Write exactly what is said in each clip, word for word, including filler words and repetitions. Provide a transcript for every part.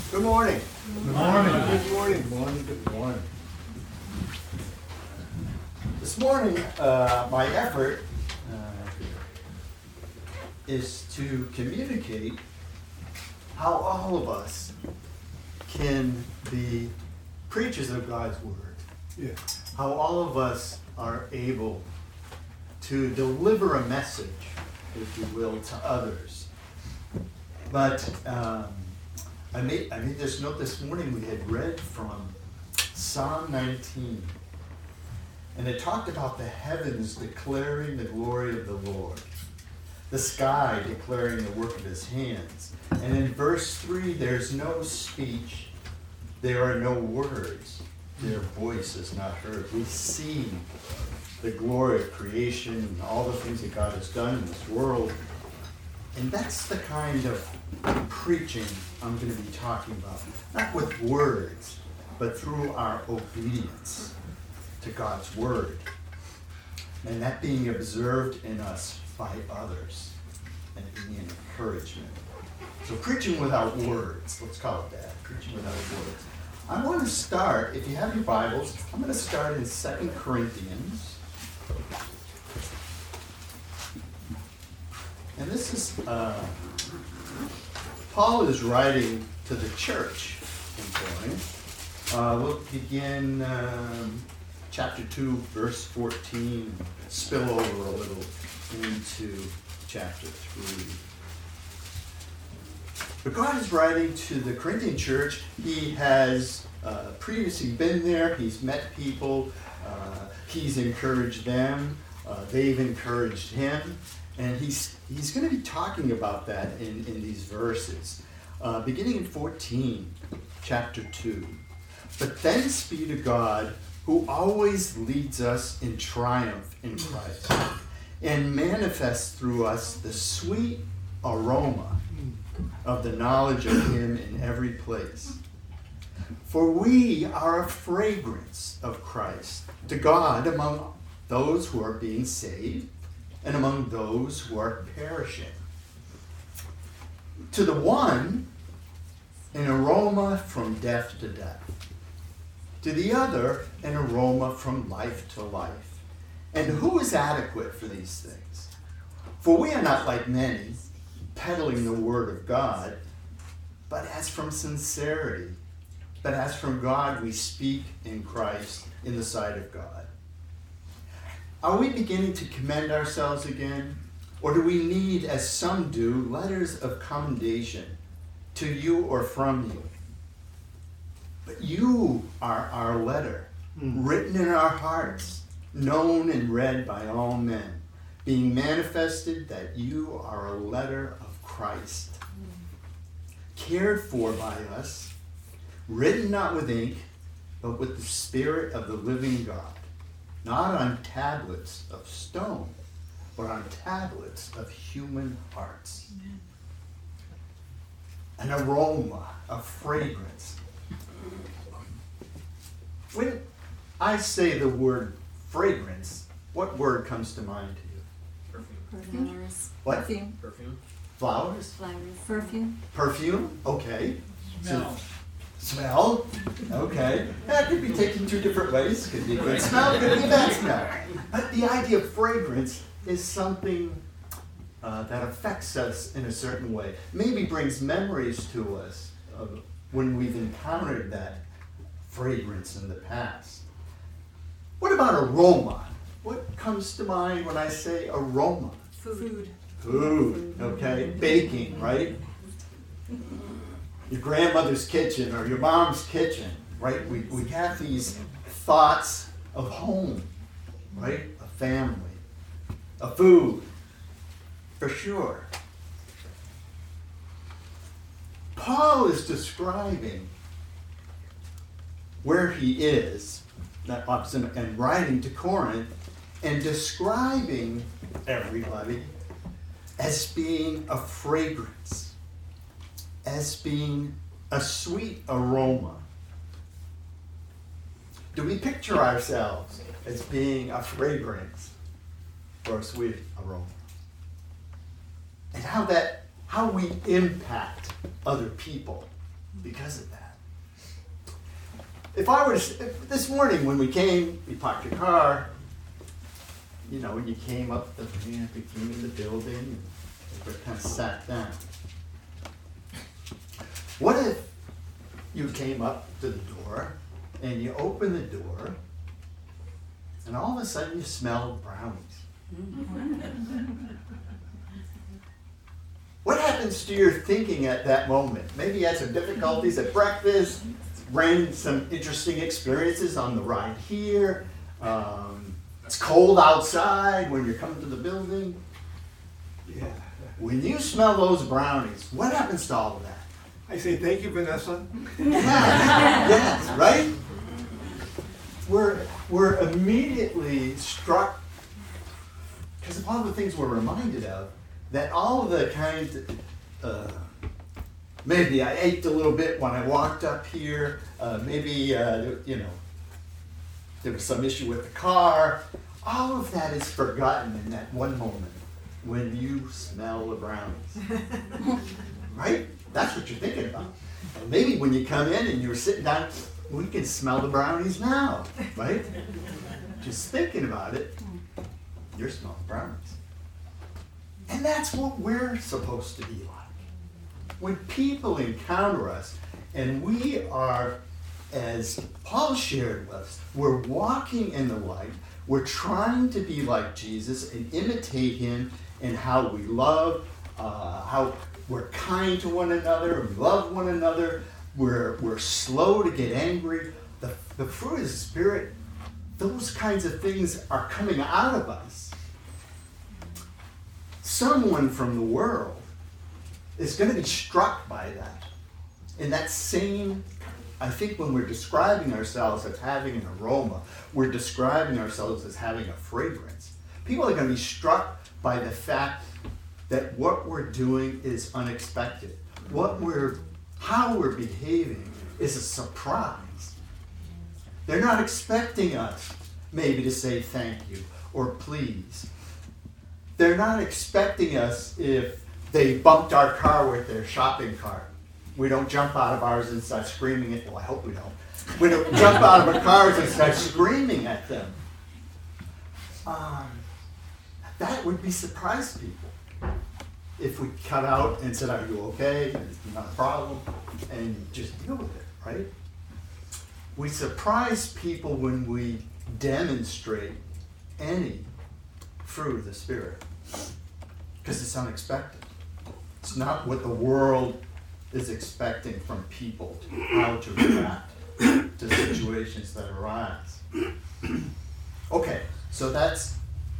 Good morning. Good morning. Good morning. Good morning. Good morning. This morning, uh, my effort uh, is to communicate how all of us can be preachers of God's word. Yeah. How all of us are able to deliver a message, if you will, to others. But um, I made I made this note this morning. We had read from Psalm nineteen, and it talked about the heavens declaring the glory of the Lord, the sky declaring the work of his hands. And in verse three, there's no speech, there are no words, their voice is not heard. We see the glory of creation and all the things that God has done in this world. And that's the kind of preaching I'm going to be talking about. Not with words, but through our obedience to God's word. And that being observed in us by others and being an encouragement. So preaching without words, let's call it that, preaching without words. I want to start, if you have your Bibles, I'm going to start in Second Corinthians. And this is, uh, Paul is writing to the church in Corinth. Uh, we'll begin um, chapter two, verse fourteen, spill over a little into chapter three. But God is writing to the Corinthian church. He has uh, previously been there. He's met people. Uh, he's encouraged them. Uh, they've encouraged him. And he's he's going to be talking about that in, in these verses. Uh, beginning in fourteen, chapter two. But thanks be to God who always leads us in triumph in Christ and manifests through us the sweet aroma of the knowledge of him in every place. For we are a fragrance of Christ to God among those who are being saved and among those who are perishing. To the one, an aroma from death to death. To the other, an aroma from life to life. And who is adequate for these things? For we are not like many, peddling the word of God, but as from sincerity, but as from God we speak in Christ in the sight of God. Are we beginning to commend ourselves again? Or do we need, as some do, letters of commendation to you or from you? But you are our letter, written in our hearts, known and read by all men, being manifested that you are a letter of Christ, cared for by us, written not with ink, but with the Spirit of the living God, not on tablets of stone, but on tablets of human hearts. An aroma, a fragrance. When I say the word fragrance, what word comes to mind to you? Perfume. Flowers. What? Perfume. Perfume. Flowers? Flowers. Perfume. Perfume? Okay. Smell. So, smell? Okay. That could be taken two different ways. Could be a good smell, could be a bad smell. But the idea of fragrance is something uh, that affects us in a certain way. Maybe brings memories to us of when we've encountered that fragrance in the past. What about aroma? What comes to mind when I say aroma? Food. Food, okay? Baking, right? Your grandmother's kitchen or your mom's kitchen, right? We, we have these thoughts of home, right? A family, a food, for sure. Paul is describing where he is, and writing to Corinth, and describing everybody as being a fragrance, as being a sweet aroma. Do we picture ourselves as being a fragrance or a sweet aroma? And how that, how we impact other people because of that. If I were to, if this morning when we came, we parked your car, you know, when you came up the ramp, you came in the building, and we kind of sat down. What if you came up to the door, and you open the door, and all of a sudden you smell brownies? What happens to your thinking at that moment? Maybe you had some difficulties at breakfast, ran some interesting experiences on the ride here. Um, it's cold outside when you're coming to the building. Yeah. When you smell those brownies, what happens to all of that? I say thank you, Vanessa. Yes, yes, right? We're, we're immediately struck, because of all the things we're reminded of, that all of the kinds, uh, maybe I ate a little bit when I walked up here, uh, maybe, uh, you know, there was some issue with the car. All of that is forgotten in that one moment when you smell the brownies. Right? That's what you're thinking about. And maybe when you come in and you're sitting down, we can smell the brownies now, right? Just thinking about it, you're smelling brownies. And that's what we're supposed to be like. When people encounter us and we are, as Paul shared with us, we're walking in the light, we're trying to be like Jesus and imitate him in how we love, uh, how we're kind to one another, we love one another, we're, we're slow to get angry. The, the fruit of the Spirit, those kinds of things are coming out of us. Someone from the world is going to be struck by that. And that same, I think when we're describing ourselves as having an aroma, we're describing ourselves as having a fragrance. People are going to be struck by the fact that what we're doing is unexpected. What we're, how we're behaving is a surprise. They're not expecting us maybe to say thank you or please. They're not expecting us if they bumped our car with their shopping cart. We don't jump out of ours and start screaming at them. Well, I hope we don't. We don't jump out of our cars and start screaming at them. Um, that would be surprise people. If we cut out and said, are you okay? It's not a problem. And just deal with it, right? We surprise people when we demonstrate any fruit of the Spirit. Because it's unexpected. It's not what the world is expecting from people, how to react to situations that arise. Okay, so that's,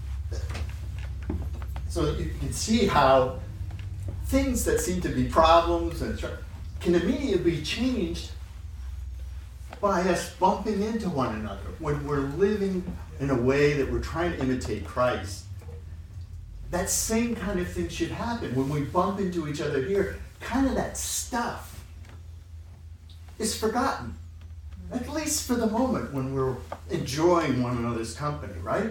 so you can see how things that seem to be problems and can immediately be changed by us bumping into one another. When we're living in a way that we're trying to imitate Christ, that same kind of thing should happen. When we bump into each other here, kind of that stuff is forgotten. At least for the moment when we're enjoying one another's company, right?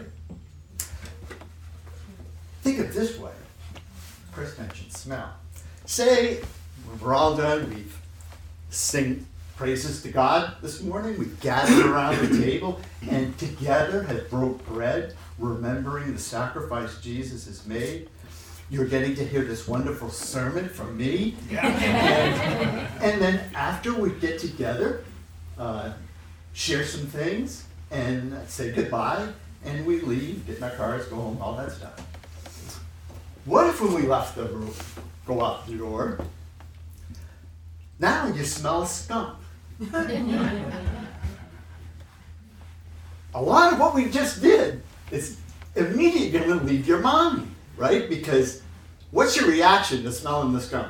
Think of it this way. Chris mentioned smell. Say, when we're all done, we've sing praises to God this morning, we've gathered around the table and together have broke bread, remembering the sacrifice Jesus has made. You're getting to hear this wonderful sermon from me. Yeah. And, and then after we get together, uh, share some things and say goodbye, and we leave, get in our cars, go home, all that stuff. What if when we left the room, go out the door, now you smell skunk? A lot of what we just did is immediately going to leave your mind, right? Because what's your reaction to smelling the skunk?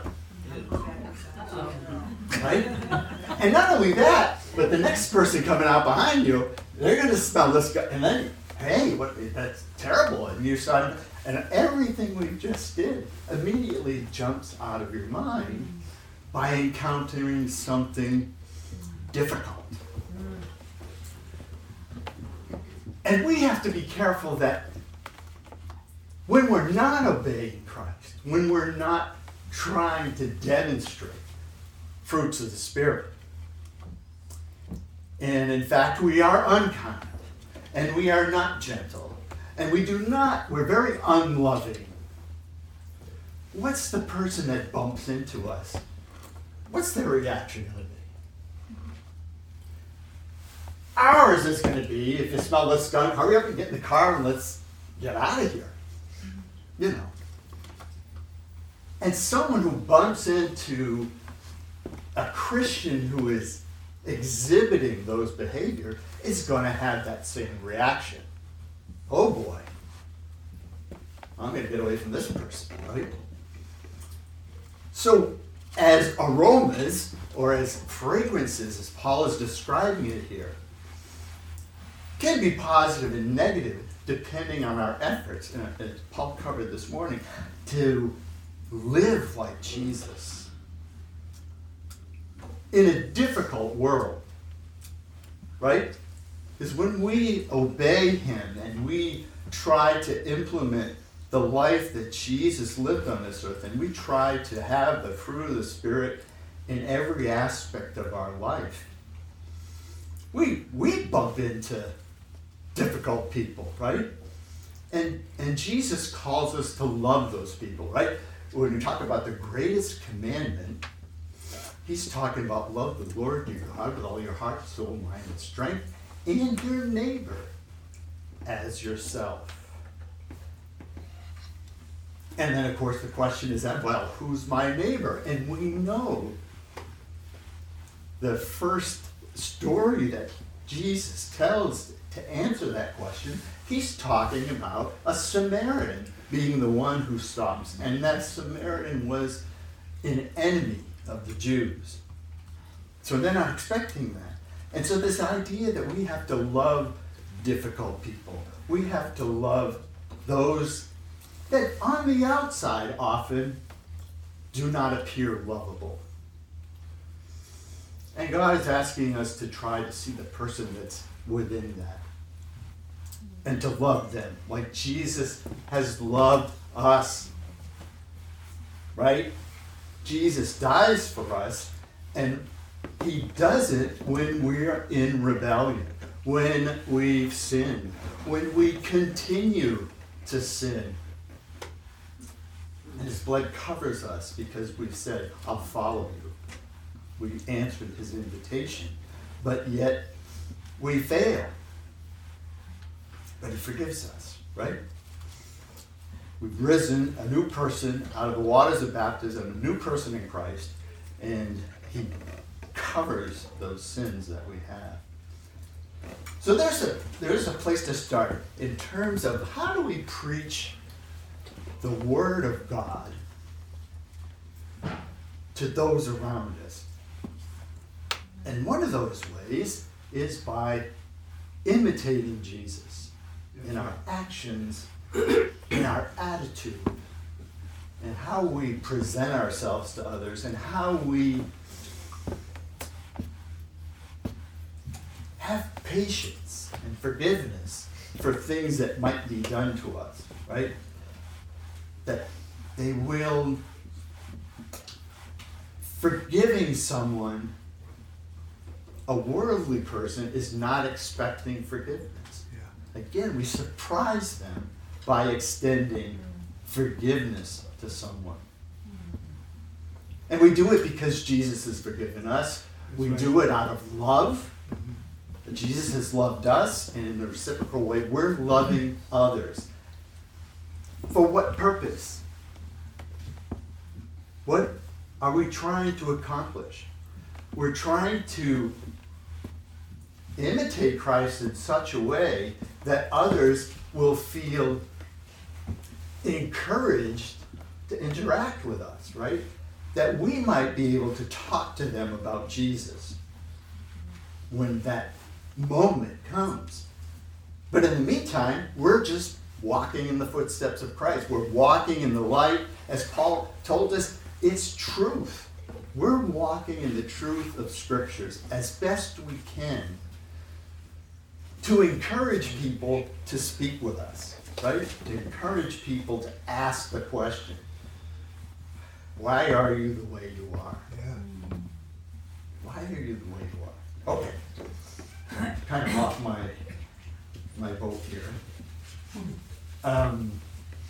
Right? And not only that, but the next person coming out behind you, they're going to smell this skunk, and then, hey, what? That's terrible. And you start, and everything we just did immediately jumps out of your mind by encountering something difficult. And we have to be careful that when we're not obeying Christ, when we're not trying to demonstrate fruits of the Spirit. And in fact, we are unkind, and we are not gentle, and we do not, we're very unloving. What's the person that bumps into us? What's their reaction going to be? Ours is going to be, if you smell the skunk, hurry up and get in the car and let's get out of here. You know. And someone who bumps into a Christian who is exhibiting those behaviors is going to have that same reaction. Oh boy, I'm going to get away from this person, right? So, as aromas, or as fragrances, as Paul is describing it here, can be positive and negative depending on our efforts, and as Paul covered this morning, to live like Jesus in a difficult world, right? Because when we obey him and we try to implement the life that Jesus lived on this earth, and we try to have the fruit of the Spirit in every aspect of our life, we we bump into difficult people, right? And and Jesus calls us to love those people, right? When we talk about the greatest commandment, he's talking about love the Lord your God with all your heart, soul, mind, and strength, and your neighbor as yourself. And then, of course, the question is that, well, who's my neighbor? And we know the first story that Jesus tells to answer that question, he's talking about a Samaritan being the one who stops. And that Samaritan was an enemy of the Jews. So they're not expecting that. And so this idea that we have to love difficult people, we have to love those that on the outside often do not appear lovable. And God is asking us to try to see the person that's within that and to love them like Jesus has loved us. Right? Jesus dies for us, and he does it when we're in rebellion, when we've sinned, when we continue to sin. And his blood covers us because we've said, I'll follow you. We answered his invitation. But yet, we fail. But he forgives us, right? We've risen a new person out of the waters of baptism, a new person in Christ, and he covers those sins that we have. So there's a, there's a place to start in terms of how do we preach the Word of God to those around us. And one of those ways is by imitating Jesus in our actions, in our attitude, and how we present ourselves to others, and how we have patience and forgiveness for things that might be done to us, right? That they will, forgiving someone, a worldly person is not expecting forgiveness. Yeah. Again, we surprise them by extending forgiveness to someone. And we do it because Jesus has forgiven us. That's we right. do it out of love. Mm-hmm. Jesus has loved us, and in a reciprocal way, we're loving others. For what purpose? What are we trying to accomplish? We're trying to imitate Christ in such a way that others will feel encouraged to interact with us, right? That we might be able to talk to them about Jesus when that moment comes. But in the meantime, we're just walking in the footsteps of Christ. We're walking in the light. As Paul told us, it's truth. We're walking in the truth of Scriptures as best we can to encourage people to speak with us, right? To encourage people to ask the question, why are you the way you are? Yeah. I hear you the way you are. Okay. Kind of off my my boat here. Um,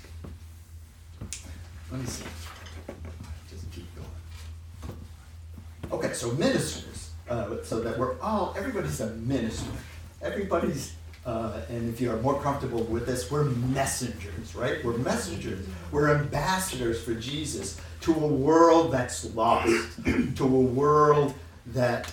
let me see. Just keep going. Okay, so ministers. Uh, so that we're all, everybody's a minister. Everybody's, uh, and if you're more comfortable with this, we're messengers, right? We're messengers. We're ambassadors for Jesus to a world that's lost, to a world that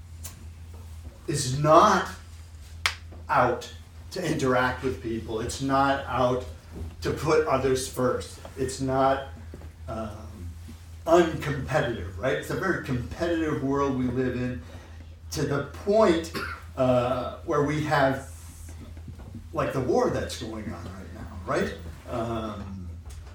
is not out to interact with people. It's not out to put others first. It's not um, uncompetitive, right? It's a very competitive world we live in, to the point uh, where we have like the war that's going on right now, right? Um,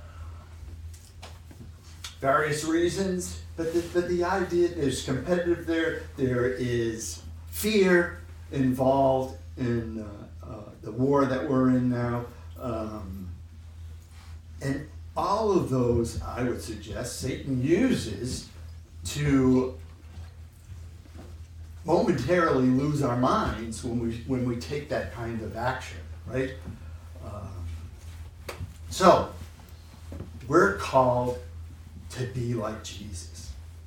various reasons, but the, but the idea is competitive there. There is fear involved in uh, uh, the war that we're in now. Um, and all of those, I would suggest, Satan uses to momentarily lose our minds when we when we take that kind of action, right? Um, so, we're called to be like Jesus.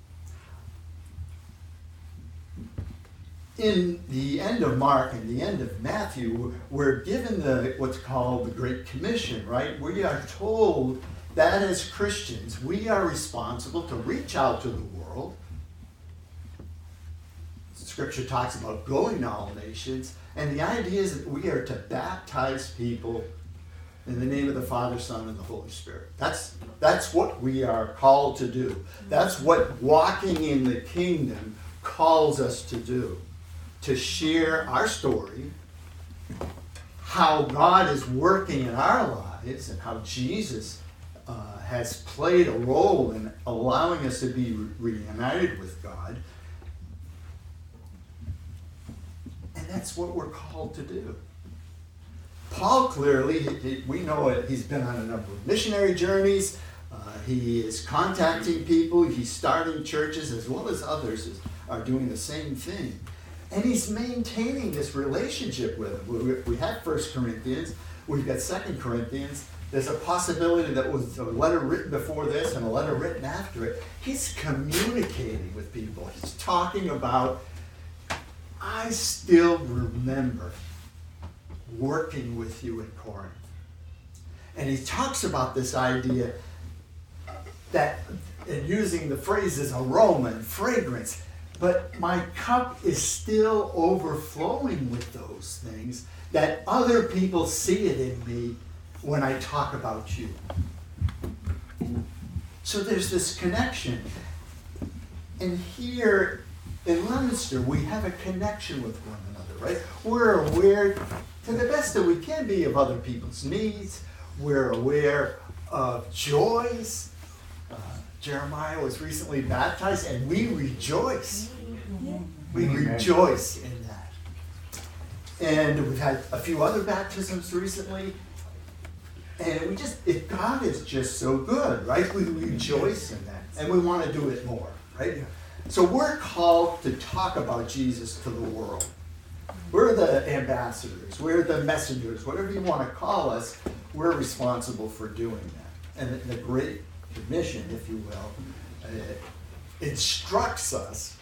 In the end of Mark and the end of Matthew, we're given the what's called the Great Commission, right? We are told that as Christians, we are responsible to reach out to the world. Scripture talks about going to all nations, and the idea is that we are to baptize people in the name of the Father, Son, and the Holy Spirit. That's, that's what we are called to do. That's what walking in the kingdom calls us to do. To share our story, how God is working in our lives, and how Jesus uh, has played a role in allowing us to be re- reunited with God. And that's what we're called to do. Paul clearly, he, he, we know it, he's been on a number of missionary journeys. Uh, he is contacting people. He's starting churches, as well as others is, are doing the same thing. And he's maintaining this relationship with them. We, we have First Corinthians. We've got Second Corinthians. There's a possibility that with a letter written before this and a letter written after it, he's communicating with people. He's talking about, I still remember working with you in Corinth. And he talks about this idea that, and using the phrases aroma and fragrance, but my cup is still overflowing with those things, that other people see it in me when I talk about you. So there's this connection. And here in Leominster, we have a connection with one another, right? We're aware, to the best that we can be, of other people's needs. We're aware of joys. Uh, Jeremiah was recently baptized, and we rejoice. We rejoice in that. And we've had a few other baptisms recently. And we just, if God is just so good, right? We rejoice in that. And we want to do it more, right? So we're called to talk about Jesus to the world. We're the ambassadors. We're the messengers. Whatever you want to call us, we're responsible for doing that. And the Great Commission, if you will, uh, instructs us,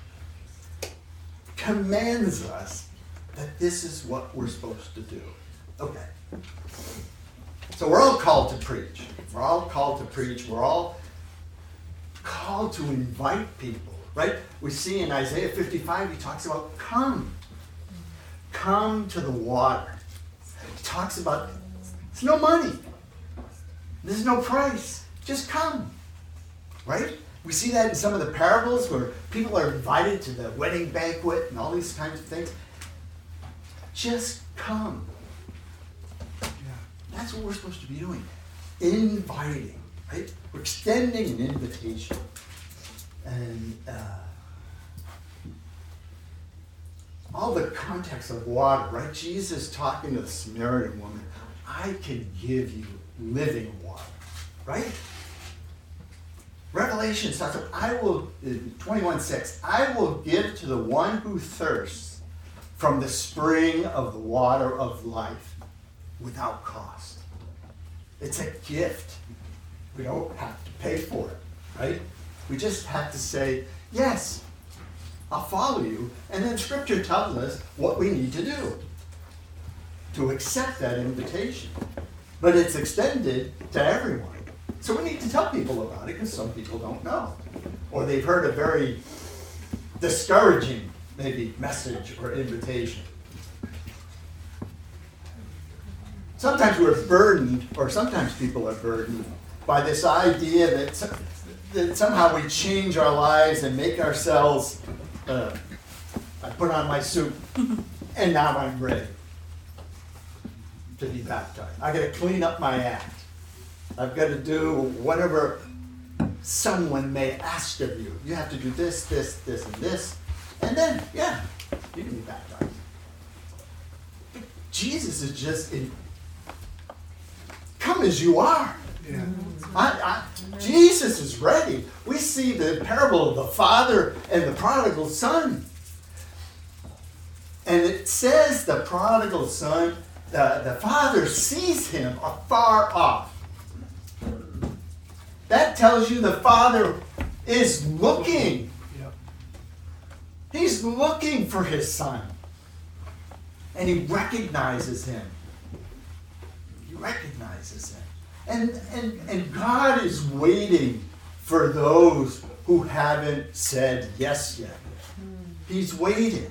commands us that this is what we're supposed to do. Okay. So we're all called to preach. We're all called to preach. We're all called to invite people, right? We see in Isaiah fifty-five, he talks about come. Come to the water. He talks about, there's no money. There's no price. Just come, right? We see that in some of the parables where people are invited to the wedding banquet and all these kinds of things. Just come. Yeah. That's what we're supposed to be doing. Inviting, right? We're extending an invitation. And uh, all the context of water, right? Jesus talking to the Samaritan woman, I can give you living water, right? Revelation starts with, I will, twenty-one six, I will give to the one who thirsts from the spring of the water of life without cost. It's a gift. We don't have to pay for it, right? We just have to say, yes, I'll follow you. And then Scripture tells us what we need to do to accept that invitation. But it's extended to everyone. So we need to tell people about it because some people don't know. Or they've heard a very discouraging, maybe, message or invitation. Sometimes we're burdened, or sometimes people are burdened, by this idea that, that somehow we change our lives and make ourselves, uh, I put on my suit, and now I'm ready to be baptized. I got to clean up my act. I've got to do whatever someone may ask of you. You have to do this, this, this, and this. And then, yeah, you can be baptized. But Jesus is just in, come as you are. Yeah. I, I, Jesus is ready. We see the parable of the father and the prodigal son. And it says the prodigal son, the, the father sees him afar off. That tells you the father is looking. Yep. He's looking for his son. And he recognizes him. He recognizes him. And, and, and God is waiting for those who haven't said yes yet. He's waiting.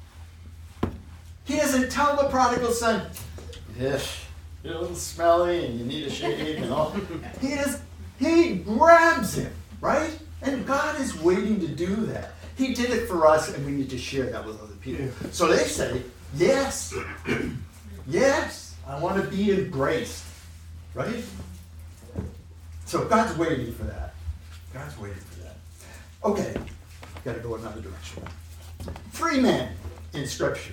He doesn't tell the prodigal son, yes, you're a little smelly and you need a shave and all. He does. He grabs him, right? And God is waiting to do that. He did it for us, and we need to share that with other people. Yeah. So they say, yes, yes, I want to be embraced, right? So God's waiting for that. God's waiting for that. Okay, got to go another direction. Three men in Scripture.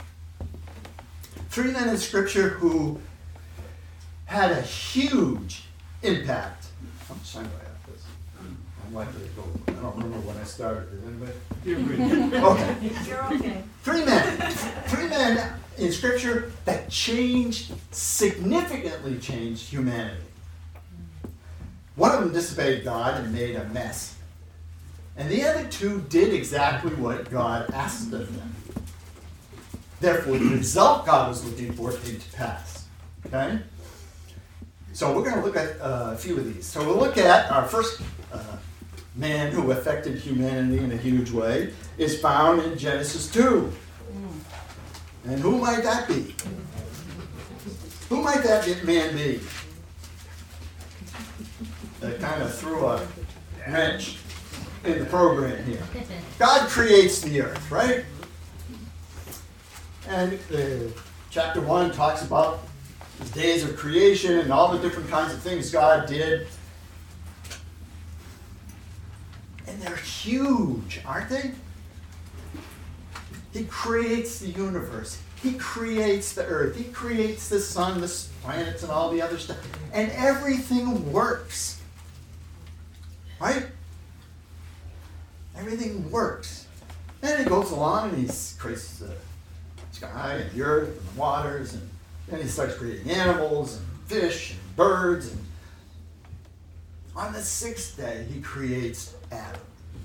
Three men in Scripture who had a huge impact. How much time do I have this? I'm likely to go. I don't remember when I started. Did anybody? You're good. Okay. You're okay. Three men. Three men in Scripture that changed, significantly changed humanity. One of them disobeyed God and made a mess. And the other two did exactly what God asked of them. Therefore, the result God was looking for came to pass. Okay? So we're going to look at uh, a few of these. So we'll look at our first uh, man who affected humanity in a huge way is found in Genesis two. And who might that be? Who might that man be? That kind of threw a wrench in the program here. God creates the earth, right? And uh, chapter one talks about the days of creation and all the different kinds of things God did. And they're huge, aren't they? He creates the universe. He creates the earth. He creates the sun, the planets, and all the other stuff. And everything works. Right? Everything works. And he goes along and he creates the sky and the earth and the waters, and then he starts creating animals and fish and birds. And on the sixth day, he creates Adam.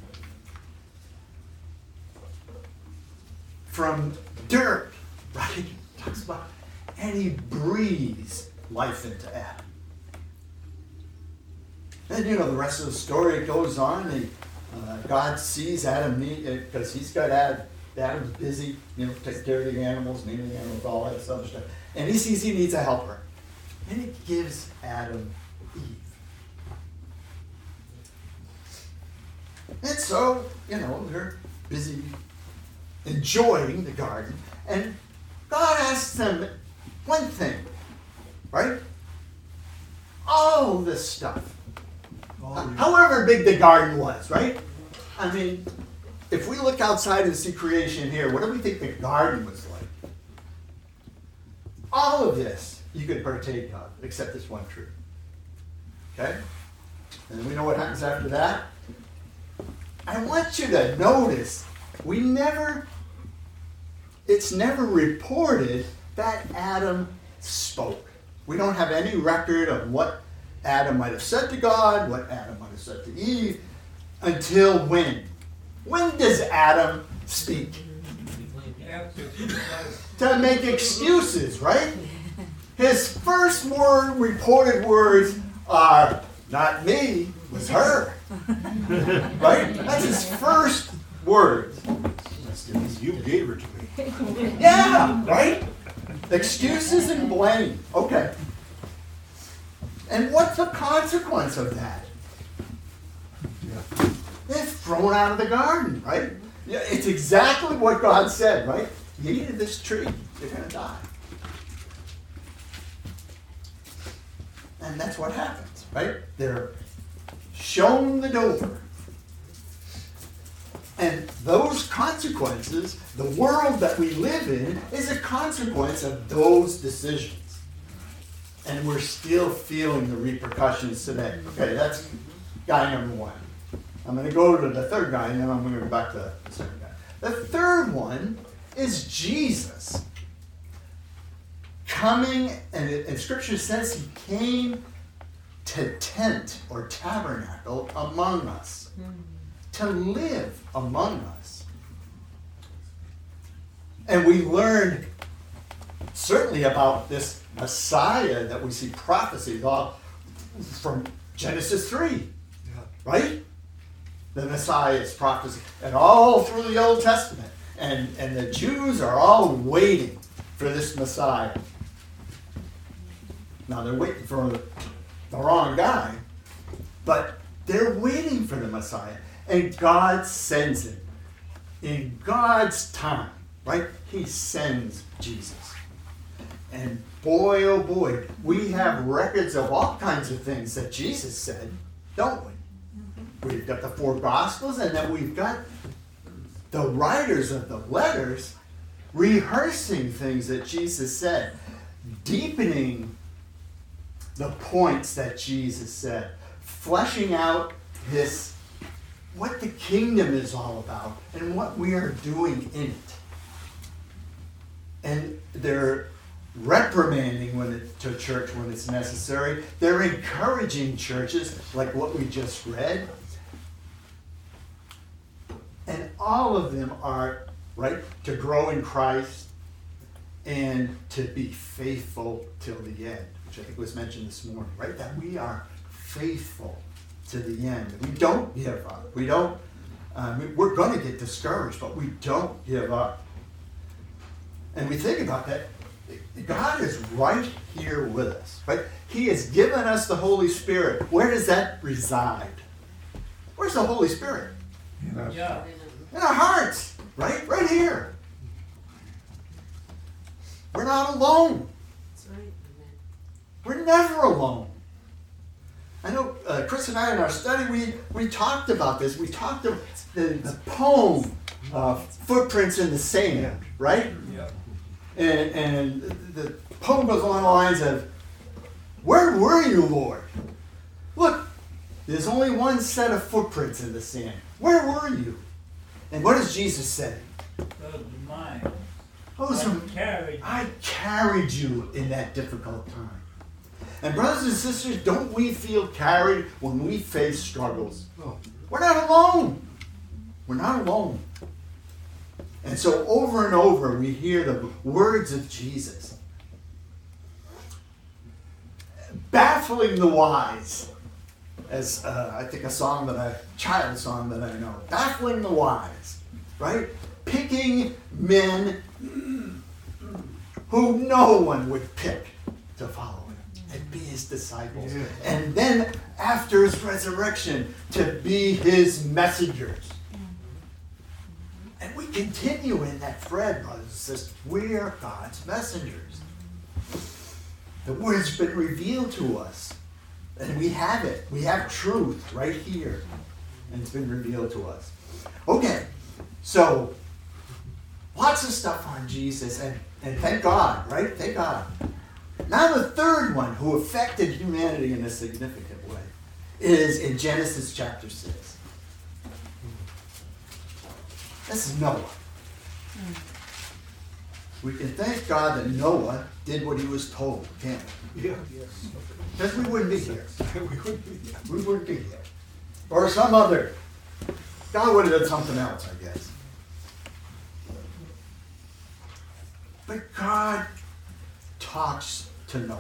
From dirt, right? He talks about, and he breathes life into Adam. And you know the rest of the story. It goes on. He, uh, God sees Adam because he's got Adam. Adam's busy, you know, taking care of the animals, naming the animals, all that other stuff. And he sees he needs a helper. And he gives Adam Eve. And so, you know, they're busy enjoying the garden. And God asks them one thing, right? All this stuff. Oh, yeah. However big the garden was, right? I mean, if we look outside and see creation here, what do we think the garden was like? All of this you could partake of, except this one tree. Okay? And we know what happens after that. I want you to notice, we never, it's never reported that Adam spoke. We don't have any record of what Adam might have said to God, what Adam might have said to Eve, until when? When does Adam speak? To make excuses, right? His first word, reported words are, not me, it was her. Right? That's his first words. You gave her to me. Yeah, right? Excuses and blame. Okay. And what's the consequence of that? Yeah. They're thrown out of the garden, right? Yeah, it's exactly what God said, right? You eat of this tree, you're going to die. And that's what happens, right? They're shown the door. And those consequences, the world that we live in, is a consequence of those decisions. And we're still feeling the repercussions today. Okay, that's guy number one. I'm going to go to the third guy, and then I'm going to go back to the second guy. The third one is Jesus coming, and, it, and Scripture says he came to tent or tabernacle among us, to live among us. And we learned certainly about this Messiah that we see prophecies of from Genesis three, Yeah. right? The Messiah is prophecy, and all through the Old Testament. And, and the Jews are all waiting for this Messiah. Now they're waiting for the wrong guy, but they're waiting for the Messiah. And God sends him. In God's time, right? He sends Jesus. And boy, oh boy, we have records of all kinds of things that Jesus said, don't we? We've got the four Gospels, and then we've got the writers of the letters rehearsing things that Jesus said, deepening the points that Jesus said, fleshing out this, what the kingdom is all about and what we are doing in it. And they're reprimanding when it, to church when it's necessary. They're encouraging churches like what we just read. And all of them are, right, to grow in Christ and to be faithful till the end, which I think was mentioned this morning, right? That we are faithful to the end. We don't give up. We don't, um, we're going to get discouraged, but we don't give up. And we think about that. God is right here with us, right? He has given us the Holy Spirit. Where does that reside? Where's the Holy Spirit? Yeah. Yeah. In our hearts, right? Right here. We're not alone. That's right. We're never alone. I know uh, Chris and I in our study, we, we talked about this. We talked about the, the poem, uh, Footprints in the Sand, right? Yeah. And, and the poem goes along the lines of, where were you, Lord? Look, there's only one set of footprints in the sand. Where were you? And what does Jesus say? Those are mine. Those are, I carried. I carried you in that difficult time. And brothers and sisters, don't we feel carried when we face struggles? Oh. We're not alone. We're not alone. And so over and over we hear the words of Jesus. Baffling the wise. As uh, I think a song that I, child song that I know. Baffling the wise. Right? Picking men who no one would pick to follow him and be his disciples. Yeah. And then after his resurrection to be his messengers. And we continue in that thread, brothers and sisters. We are God's messengers. The word's been revealed to us. And we have it. We have truth right here. And it's been revealed to us. Okay, so lots of stuff on Jesus. And, and thank God, right? Thank God. Now the third one who affected humanity in a significant way is in Genesis chapter six. This is Noah. We can thank God that Noah did what he was told, can't we? Yeah, yes. Because we wouldn't be here. We would be. We wouldn't be here. Or some other. God would have done something else, I guess. But God talks to Noah.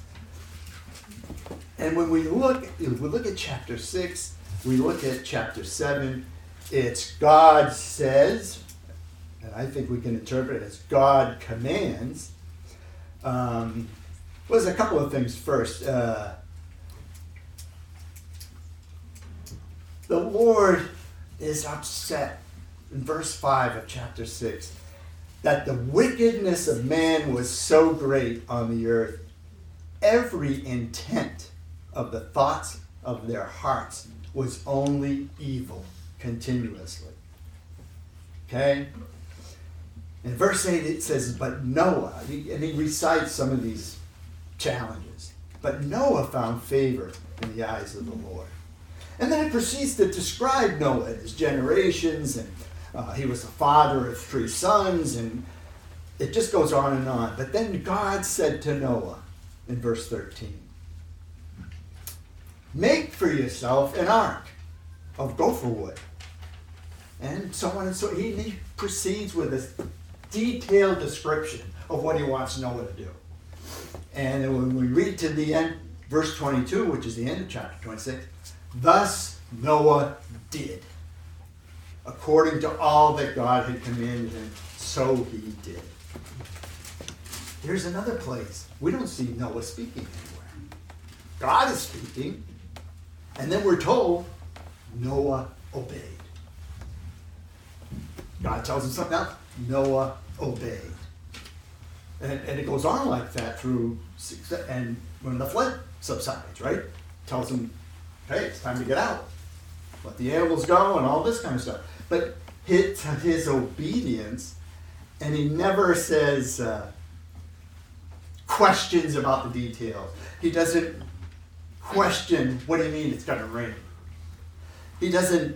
And when we look, we look at chapter six, we look at chapter seven, it's God says, and I think we can interpret it as God commands. Um, well, there's a couple of things first. Uh, the Lord is upset in verse five of chapter six that the wickedness of man was so great on the earth. Every intent of the thoughts of their hearts was only evil continuously. Okay? In verse eight it says, but Noah, and he recites some of these challenges, but Noah found favor in the eyes of the Lord. And then it proceeds to describe Noah and his generations, and uh, he was the father of three sons, and it just goes on and on. But then God said to Noah in verse thirteen, make for yourself an ark of gopher wood. And so on and so he, he proceeds with this detailed description of what he wants Noah to do. And then when we read to the end, verse twenty-two, which is the end of chapter twenty-six, thus Noah did, according to all that God had commanded him, so he did. Here's another place. We don't see Noah speaking anywhere. God is speaking, and then we're told Noah obeyed. God tells him something else, Noah obeyed. And, and it goes on like that through six, and when the flood subsides, right? Tells him, hey, it's time to get out. Let the animals go and all this kind of stuff. But his, his obedience, and he never says uh, questions about the details. He doesn't question, what do you mean it's going to rain? He doesn't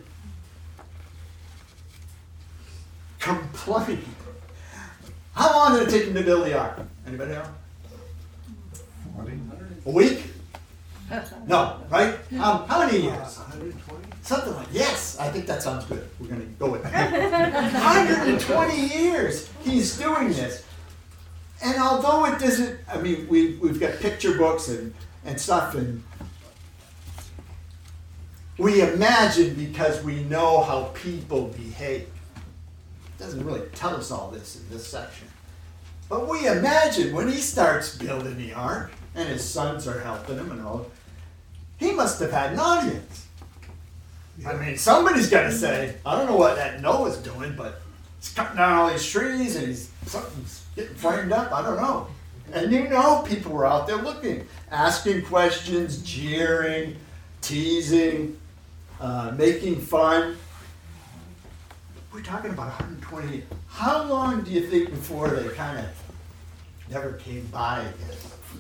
complain. How long did it take him to build the ark? Anybody know? A week? No, right? Um, how many years? one hundred twenty? Something like, yes, I think that sounds good. We're going to go with that. one hundred twenty years he's doing this. And although it doesn't, I mean, we, we've got picture books and, and stuff, and we imagine because we know how people behave. It doesn't really tell us all this in this section. But we imagine when he starts building the ark, and his sons are helping him and all, he must have had an audience. I mean, somebody's got to say, I don't know what that Noah's doing, but he's cutting down all these trees and he's something's getting framed up. I don't know. And you know, people were out there looking, asking questions, jeering, teasing, uh, making fun. We're talking about one hundred twenty years. How long do you think before they kind of never came by again?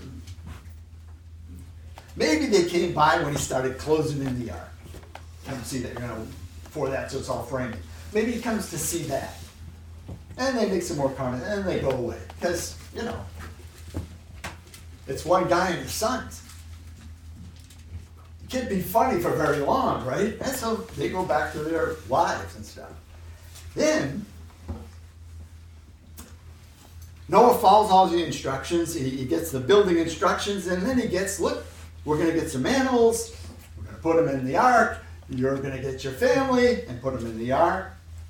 Maybe they came by when he started closing in the ark. Come see that, you know, before that, so it's all framing. Maybe he comes to see that. And they make some more comments, and they go away. Because, you know, it's one guy and his sons. It can't be funny for very long, right? And so they go back to their lives and stuff. Then, Noah follows all the instructions. He, he gets the building instructions, and then he gets, look, we're going to get some animals. We're going to put them in the ark. You're going to get your family and put them in the ark.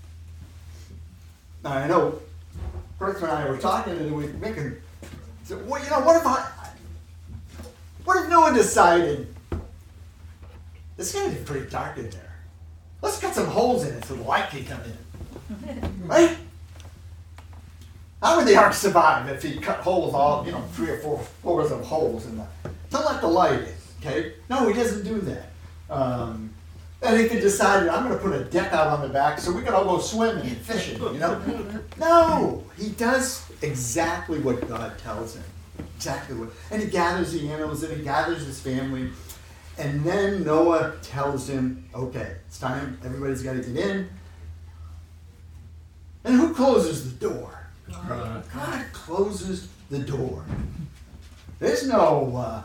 Now, I know Chris and I were talking, and we were making, so, well, you know, what if I, what if Noah decided, it's going to be pretty dark in there. Let's cut some holes in it so the light can come in. Right? How would the ark survive if he cut holes all, you know, three or four floors of holes in the, to let the light in, okay? No, he doesn't do that. Um, and he could decide, I'm going to put a deck out on the back so we can all go swimming and fishing, you know? No, he does exactly what God tells him. Exactly what, and he gathers the animals and he gathers his family. And then Noah tells him, okay, it's time, everybody's got to get in. And who closes the door? God. God closes the door. There's no, uh,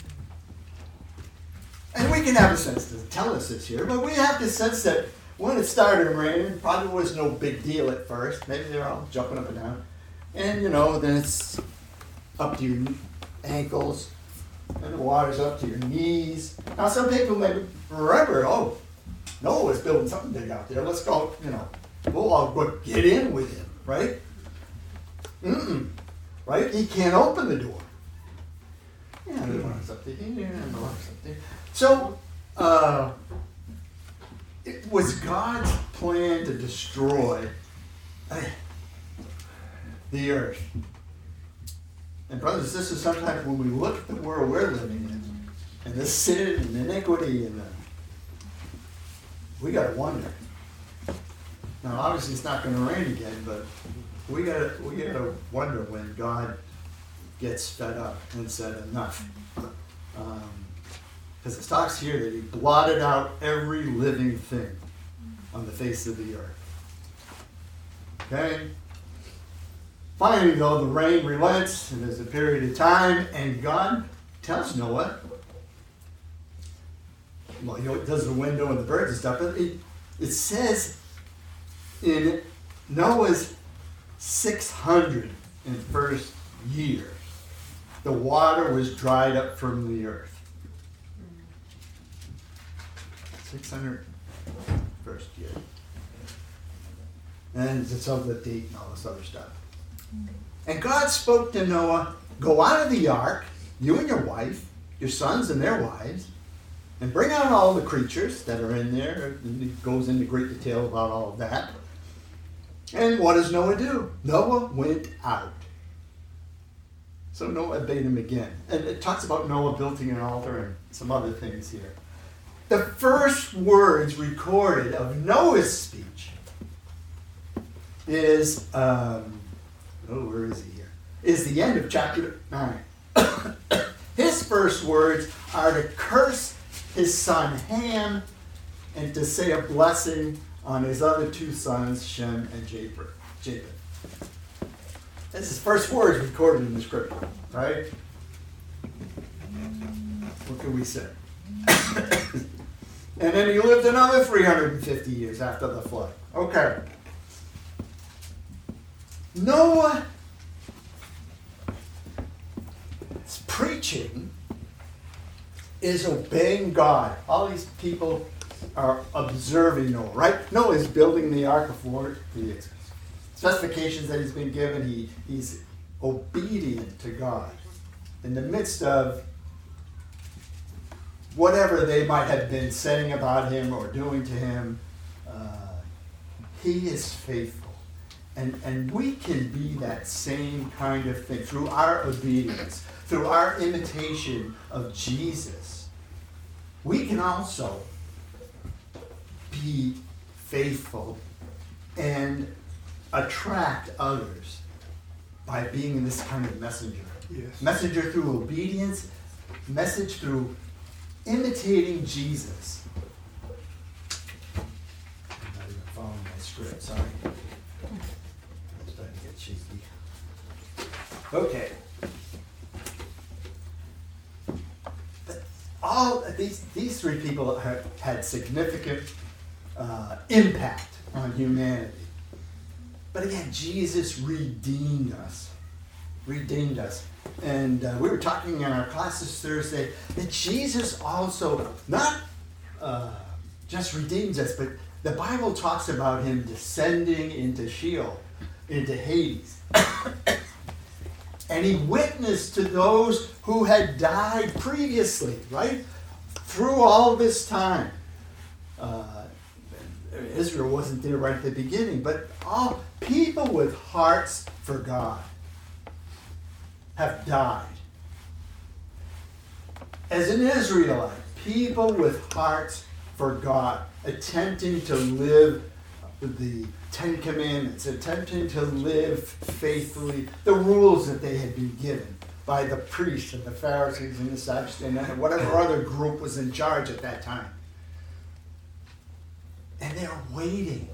and we can have a sense to tell us this here, but we have the sense that when it started raining, probably was no big deal at first. Maybe they're all jumping up and down. And, you know, then it's up to your ankles, and the water's up to your knees. Now, some people maybe remember, oh, Noah was building something big out there. Let's go, you know, we'll all go get in with him, right? Mm-mm. Right? He can't open the door. Yeah, the water's up to here, and the water's up there. So, uh, it was God's plan to destroy uh, the earth. And brothers and sisters, sometimes when we look at the world we're living in, and the sin and iniquity, and the, we gotta wonder. Now, obviously, it's not going to rain again, but we gotta we gotta wonder when God gets fed up and said enough. Um, Because it talks here that he blotted out every living thing on the face of the earth. Okay? Finally, though, the rain relents, and there's a period of time, and God tells Noah, well, he does the window and the birds and stuff, but it, it says in Noah's six hundred first year, the water was dried up from the earth. six hundred first year. And it's of the date and all this other stuff. And God spoke to Noah, go out of the ark, you and your wife, your sons and their wives, and bring out all the creatures that are in there. And it goes into great detail about all of that. And what does Noah do? Noah went out. So Noah obeyed him again. And it talks about Noah building an altar and some other things here. The first words recorded of Noah's speech is, um, oh, where is he here? Is the end of chapter nine. His first words are to curse his son Ham and to say a blessing on his other two sons, Shem and Japheth. That's his first words recorded in the scripture, right? What can we say? And then he lived another three hundred fifty years after the flood. Okay. Noah's preaching is obeying God. All these people are observing Noah, right? Noah is building the ark of war, the specifications that he's been given. He, he's obedient to God in the midst of whatever they might have been saying about him or doing to him. Uh, he is faithful. And, and we can be that same kind of thing through our obedience, through our imitation of Jesus. We can also be faithful and attract others by being this kind of messenger. Yes. Messenger through obedience, message through imitating Jesus. I'm not even following my script, sorry. I'm starting to get shaky. Okay. But all these these three people have had significant uh, impact on humanity. But again, Jesus redeemed us. Redeemed us. And uh, we were talking in our classes Thursday that Jesus also not uh, just redeems us, but the Bible talks about him descending into Sheol, into Hades. And he witnessed to those who had died previously, right? Through all this time. Uh, Israel wasn't there right at the beginning, but all people with hearts for God have died. As an Israelite, people with hearts for God, attempting to live the Ten Commandments, attempting to live faithfully the rules that they had been given, by the priests and the Pharisees and the Sadducees and whatever other group was in charge at that time. And they're waiting.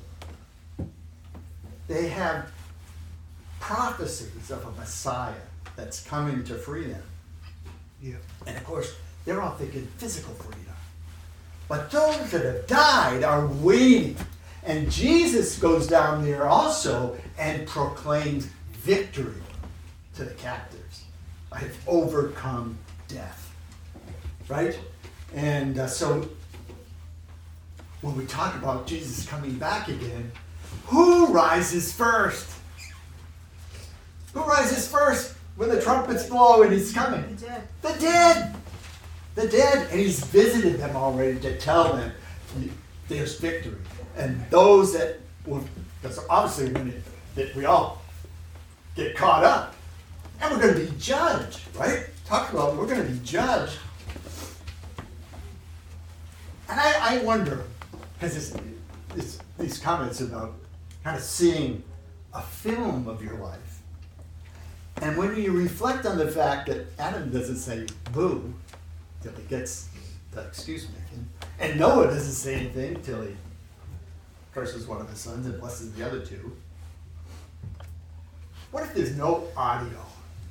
They have prophecies of a Messiah that's coming to free them. Yeah. And of course, they're all thinking physical freedom. But those that have died are waiting. And Jesus goes down there also and proclaims victory to the captives. I've overcome death. Right? And uh, so when we talk about Jesus coming back again, who rises first? Who rises first when the trumpets blow and he's coming? The dead. The dead. The dead. And he's visited them already to tell them there's victory. And those that will, because obviously when it, that we all get caught up, and we're going to be judged, right? Talk about we're going to be judged. And I, I wonder, because it's, it's these comments about kind of seeing a film of your life. And when you reflect on the fact that Adam doesn't say boo till he gets the excuse making, and Noah doesn't say anything till he curses one of his sons and blesses the other two. What if there's no audio?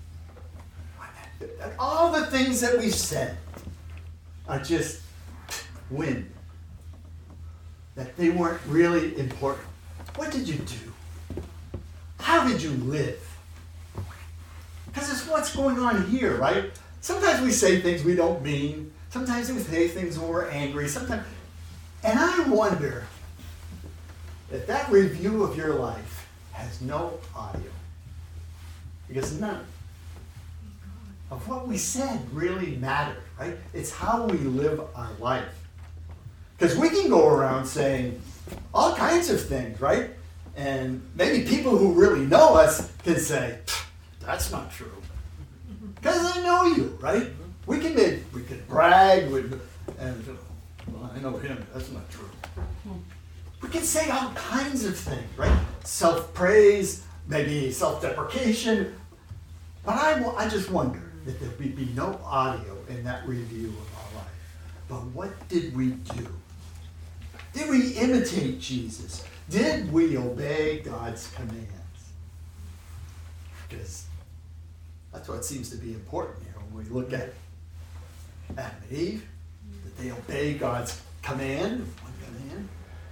And all the things that we've said are just wind. That they weren't really important. What did you do? How did you live? Because it's what's going on here, right? Sometimes we say things we don't mean. Sometimes we say things when we're angry. Sometimes, and I wonder if that review of your life has no audio. Because none of what we said really mattered, right? It's how we live our life. Because we can go around saying all kinds of things, right? And maybe people who really know us can say, that's not true. Because they know you, right? We can be, we can brag with, and well, I know him, that's not true. We can say all kinds of things, right? Self-praise, maybe self-deprecation. But I, I just wonder that there would be no audio in that review of our life. But what did we do? Did we imitate Jesus? Did we obey God's commands? Because that's what seems to be important here when we look at Adam and Eve, that they obey God's command, one command.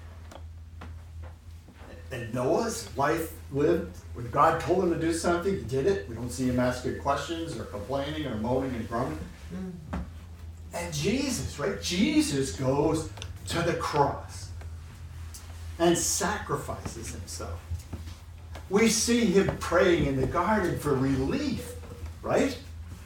And Noah's wife lived, when God told him to do something, he did it. We don't see him asking questions or complaining or moaning and groaning. Mm. And Jesus, right? Jesus goes to the cross and sacrifices himself. We see him praying in the garden for relief, right?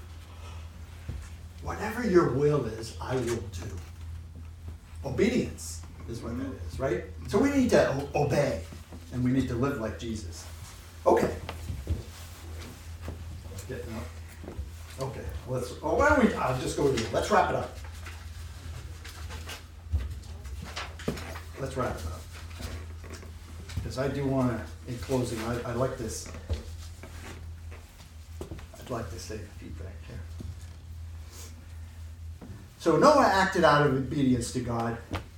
Whatever your will is, I will do. Obedience is what that is, right? So we need to o- obey, and we need to live like Jesus. Okay. Getting up. Okay. Let's. Oh, why don't we? I'll just go with you. Let's wrap it up. Let's wrap it up. Because I do want to, in closing, I, I like this. I'd like to say feedback here. So Noah acted out of obedience to God.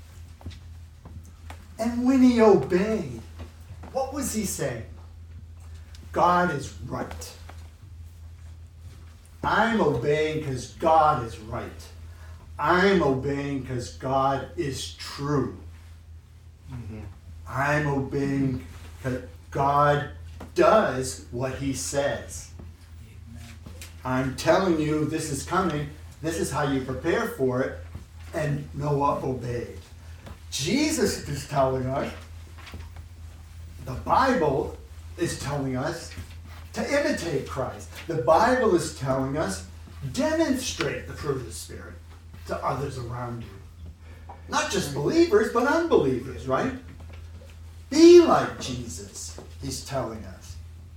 And when he obeyed, what was he saying? God is right. I'm obeying because God is right. I'm obeying because God is true. Mm-hmm. I'm obeying because God does what he says. Amen. I'm telling you this is coming. This is how you prepare for it. And Noah obeyed. Jesus is telling us, the Bible is telling us to imitate Christ. The Bible is telling us, demonstrate the fruit of the Spirit to others around you. Not just believers, but unbelievers, right? Be like Jesus, he's telling us.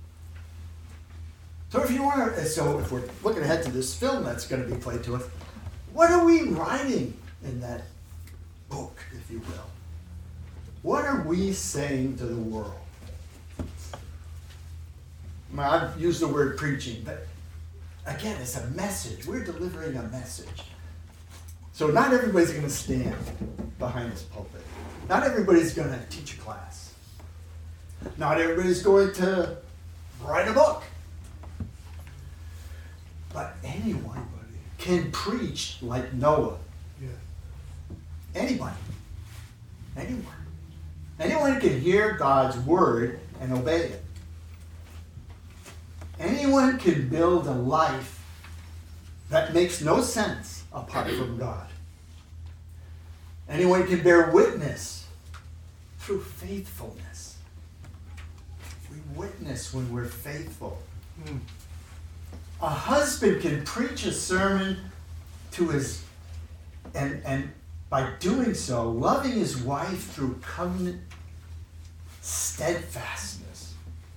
So if you want to, so if we're looking ahead to this film that's going to be played to us, what are we writing in that book, if you will? What are we saying to the world? I've used the word preaching, but again, it's a message. We're delivering a message. So not everybody's going to stand behind this pulpit. Not everybody's going to teach a class. Not everybody's going to write a book. But anyone can preach like Noah. Yeah. Anybody. Anyone. Anyone can hear God's word and obey it. Anyone can build a life that makes no sense apart from God. Anyone can bear witness through faithfulness. We witness when we're faithful. Mm. A husband can preach a sermon to his, and, and by doing so, loving his wife through covenant steadfastness.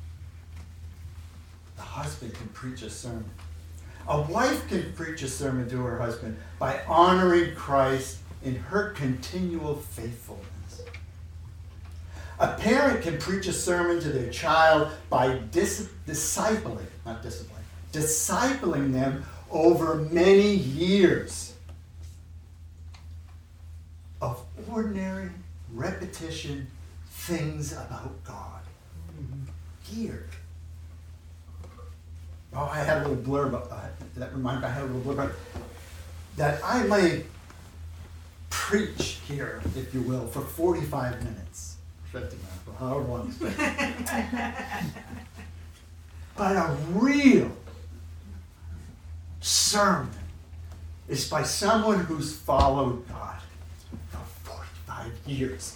The husband can preach a sermon. A wife can preach a sermon to her husband by honoring Christ in her continual faithfulness. A parent can preach a sermon to their child by dis- discipling, not discipline, discipling them over many years of ordinary repetition things about God. Years. Oh, I had a little blurb, uh, that reminded me, I had a little blurb, that I may preach here, if you will, for forty-five minutes, fifty minutes, or however long it's been. But a real sermon is by someone who's followed God for forty-five years.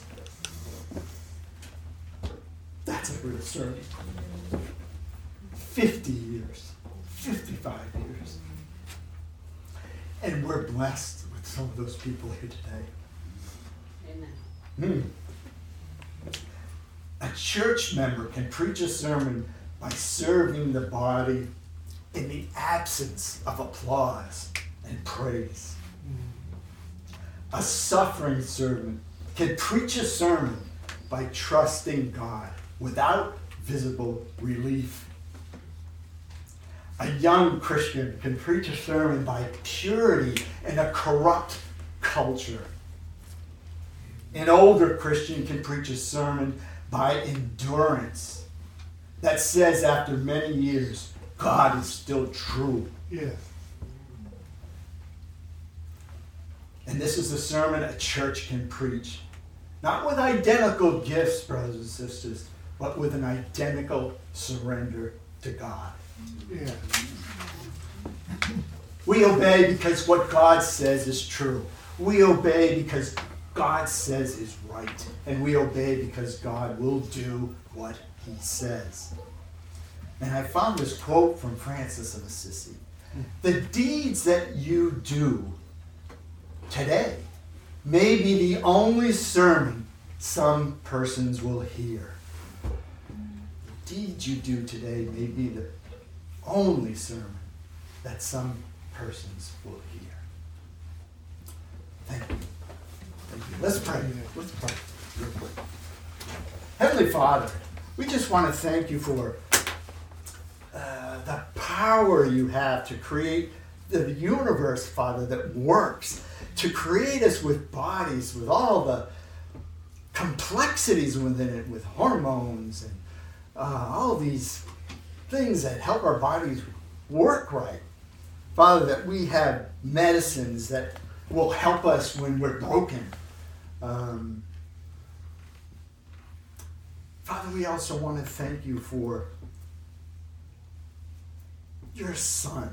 That's a real sermon. fifty years, fifty-five years. And we're blessed with some of those people here today. Amen. Hmm. A church member can preach a sermon by serving the body in the absence of applause and praise. A suffering servant can preach a sermon by trusting God without visible relief. A young Christian can preach a sermon by purity in a corrupt culture. An older Christian can preach a sermon by endurance that says after many years, God is still true. Yes. And this is a sermon a church can preach. Not with identical gifts, brothers and sisters, but with an identical surrender to God. Yeah. We obey because what God says is true. We obey because God says is right. And we obey because God will do what he says. And I found this quote from Francis of Assisi. The deeds that you do today may be the only sermon some persons will hear. The deeds you do today may be the only sermon that some persons will hear. Thank you. Thank you. Let's pray. Let's pray real quick. Heavenly Father, we just want to thank you for uh, the power you have to create the universe, Father, that works, to create us with bodies, with all the complexities within it, with hormones and uh, all these things that help our bodies work right. Father, that we have medicines that will help us when we're broken. Um, Father, we also want to thank you for your Son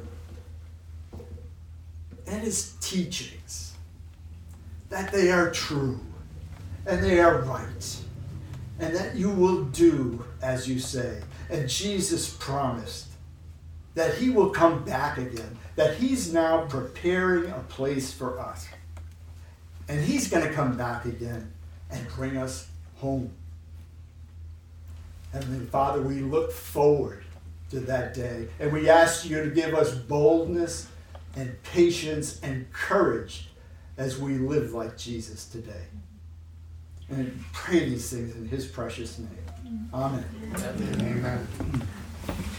and his teachings, that they are true and they are right, and that you will do as you say. And Jesus promised that he will come back again, that he's now preparing a place for us. And he's going to come back again and bring us home. Heavenly Father, we look forward to that day, and we ask you to give us boldness and patience and courage as we live like Jesus today. And we pray these things in his precious name. Amen. Amen.